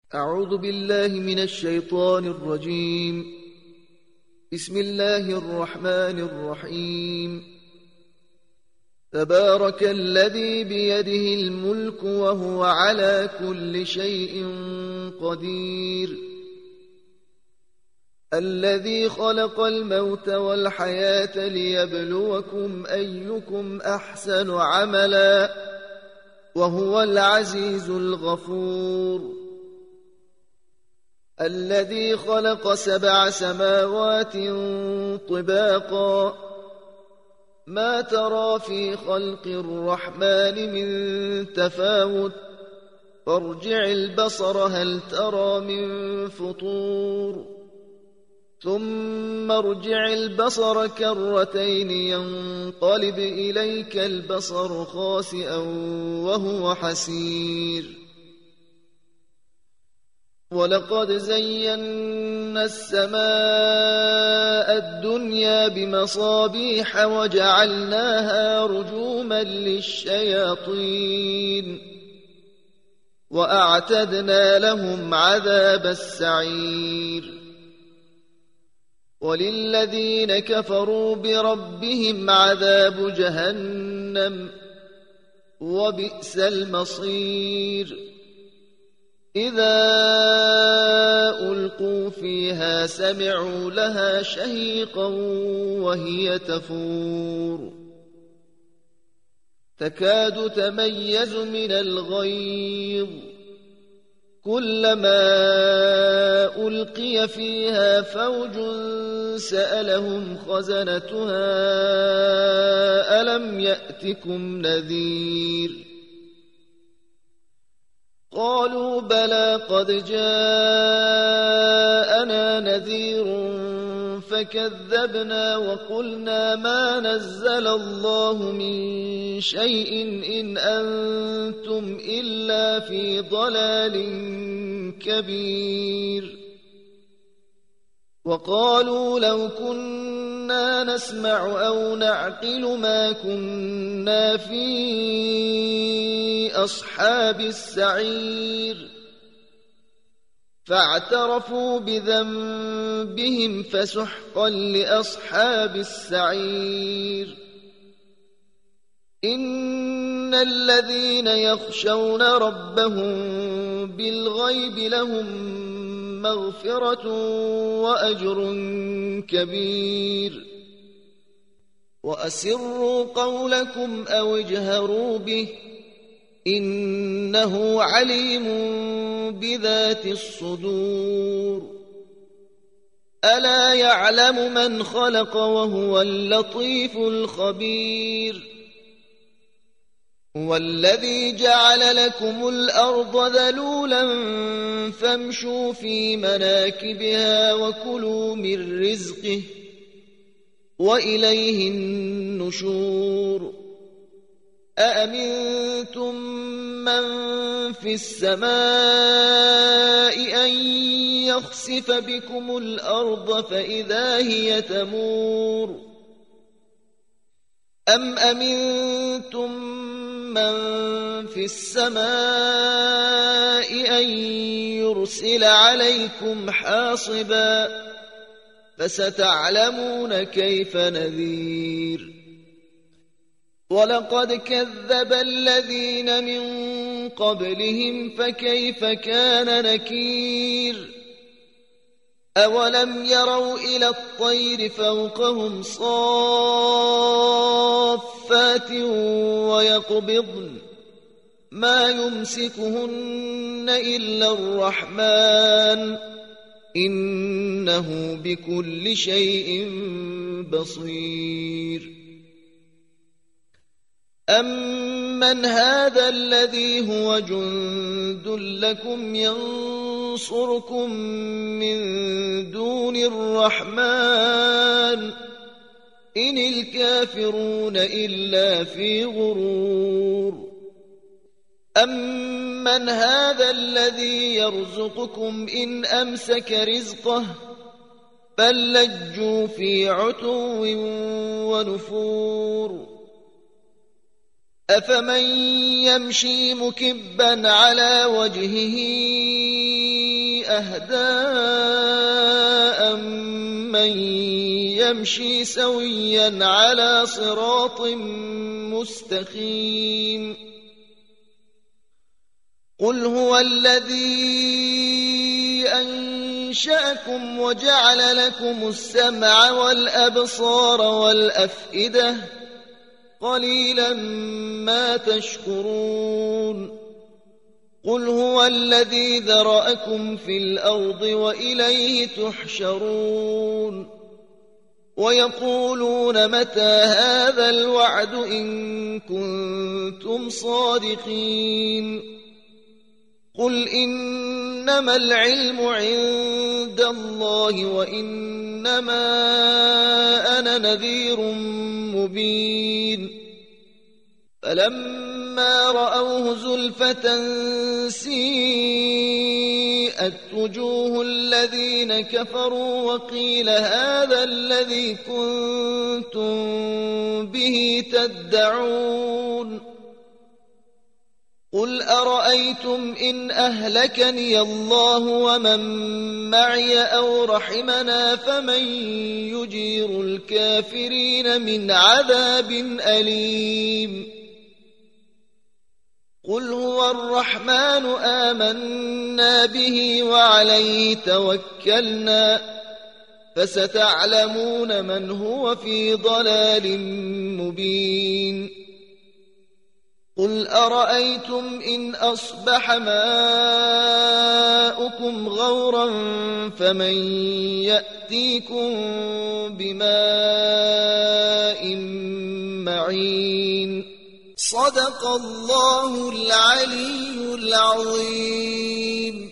أعوذ بالله من الشيطان الرجيم. بسم الله الرحمن الرحيم. تبارك الذي بيده الملك وهو على كل شيء قدير، الذي خلق الموت والحياة ليبلوكم أيكم أحسن عملا، وهو العزيز الغفور. الذي خلق 7 سماوات طباقا، ما ترى في خلق الرحمن من تفاوت، فارجع البصر هل ترى من فطور، ثم ارجع البصر كرتين ينقلب إليك البصر خاسئا وهو حسير. ولقد زينا السماء الدنيا بمصابيح وجعلناها رجوما للشياطين، وأعتدنا لهم عذاب السعير. وللذين كفروا بربهم عذاب جهنم، وبئس المصير. إذا ألقوا فيها سمعوا لها شهيقا وهي تفور، تكاد تميز من الغيظ، كلما ألقي فيها فوج سألهم خزنتها ألم يأتكم نذير؟ قالوا بلى قد جاءنا نذير فكذبنا وقلنا ما نزل الله من شيء إن أنتم إلا في ضلال كبير. وقالوا لو كنا نسمع أو نعقل ما كنا في أصحاب السعير، فاعترفوا بذنبهم فسحقا لأصحاب السعير. إن الذين يخشون ربهم بالغيب لهم مغفرة وأجر كبير. وأسروا قولكم أو اجهروا به، إنه عليم بذات الصدور. ألا يعلم من خلق وهو اللطيف الخبير. هو الذي جعل لكم الأرض ذلولا فامشوا في مناكبها وكلوا من رزقه وإليه النشور. أأمنتم من في السماء أن يخسف بكم الأرض فإذا هي تمور، أم أمنتم من في السماء أن يرسل عليكم حاصبا، فستعلمون كيف نذير. ولقد كذب الذين من قبلهم فكيف كان نكير. أولم يروا إلى الطير فوقهم صافات ويقبضن ما يمسكهن إلا الرحمن، إنه بكل شيء بصير. أمن هذا الذي هو جند لكم ينصركم من دون الرحمن، إن الكافرون إلا في غرور. أمن هذا الذي يرزقكم إن أمسك رزقه، بل لجوا في عتو ونفور. أفمن يمشي مكبا على وجهه أهدى من يمشي سويا على صراط مستقيم قل هو الذي أنشأكم وجعل لكم السمع والأبصار والأفئدة قليلا ما تشكرون قل هو الذي ذرأكم في الأرض وإليه تحشرون ويقولون متى هذا الوعد إن كنتم صادقين قل إنما العلم عند الله وإنما أنا نذير مبين فلما رأوه زلفة سيئت وجوه الذين كفروا وقيل هذا الذي كنتم به تدعون قل أرأيتم إن أهلكني الله ومن معي أو رحمنا فمن يجير الكافرين من عذاب أليم قل هو الرحمن آمنا به وعليه توكلنا فستعلمون من هو في ضلال مبين قل أرأيتم إن أصبح ماؤكم غورا فمن يأتيكم بماء معين صدق الله العلي العظيم.